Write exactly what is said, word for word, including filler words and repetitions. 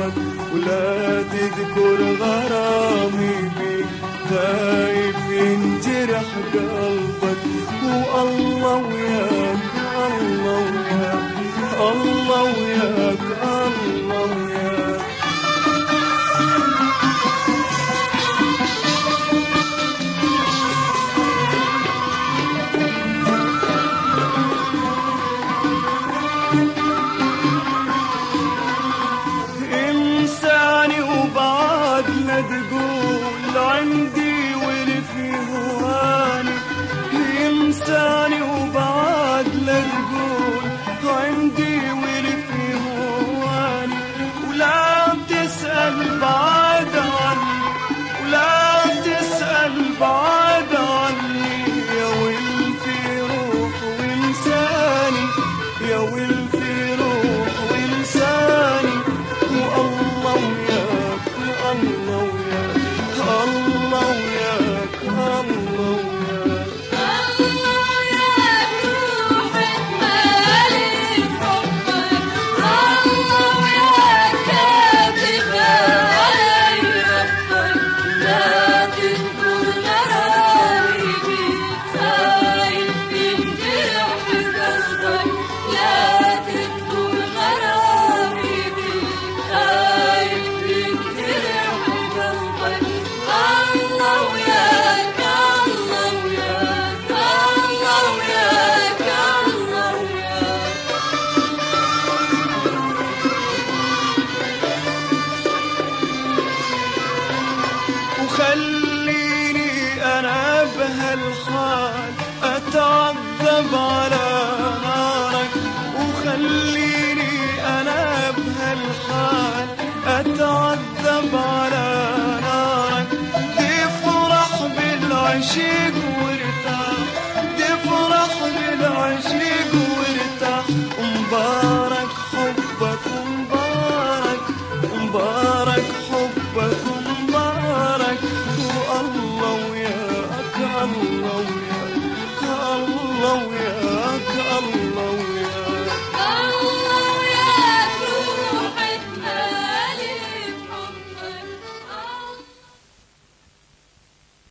وياك ولا تذكر غرامي بيك، خايف ينجرح قلبك. والله وياك الله وياك الله وياك الله وياك. انساني وبعد لا تقول عندي واللي في هواني، انساني وبعد لا تقول عندي واللي في هواني، ولا تسأل بعد عني ولا تسأل بعد عني، يا ويل في روح وإنساني يا ويل في روح وإنساني. والله وياك الله وياك الله وياك الله وياك. خليني أنا بهالحال أتعذب على نارك، وخليني أنا بهالحال